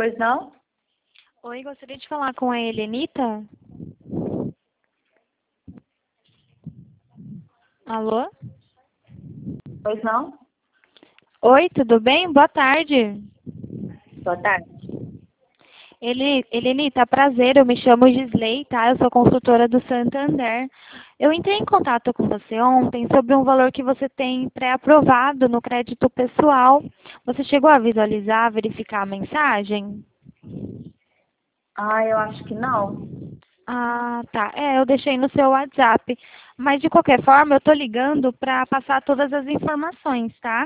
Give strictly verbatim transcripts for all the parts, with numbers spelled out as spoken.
Pois não? Oi, gostaria de falar com a Helenita. Alô? Pois não? Oi, tudo bem? Boa tarde. Boa tarde. Ele, Helenita, prazer, eu me chamo Gisley, tá? Eu sou consultora do Santander. Eu entrei em contato com você ontem sobre um valor que você tem pré-aprovado no crédito pessoal. Você chegou a visualizar, verificar a mensagem? Ah, eu acho que não. Ah, tá. É, eu deixei no seu WhatsApp. Mas, de qualquer forma, eu tô ligando para passar todas as informações, tá?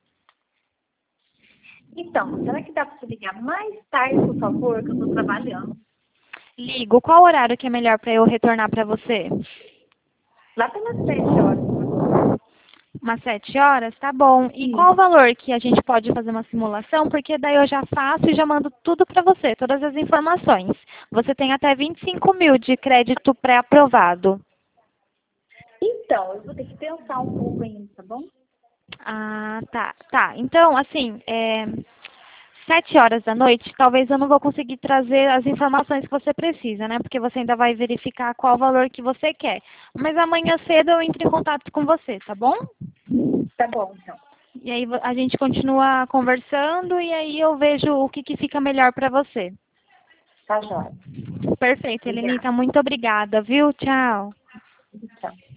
Então, será que dá para você ligar mais tarde, por favor, que eu estou trabalhando? Ligo. Qual horário que é melhor para eu retornar para você? Lá pelas sete horas, por favor. Umas sete horas? Tá bom. E qual o Isso. valor que a gente pode fazer uma simulação? Porque daí eu já faço e já mando tudo para você, todas as informações. Você tem até vinte e cinco mil de crédito pré-aprovado. Então, eu vou ter que pensar um pouco ainda, tá bom? Ah, tá. Tá. Então, assim, é... sete horas da noite, talvez eu não vou conseguir trazer as informações que você precisa, né? Porque você ainda vai verificar qual o valor que você quer. Mas amanhã cedo eu entro em contato com você, tá bom? Tá bom, então. E aí vo- a gente continua conversando e aí eu vejo o que, que fica melhor para você. Tá jóia. Perfeito, Obrigada. Helenita, muito obrigada, viu? Tchau. Tchau.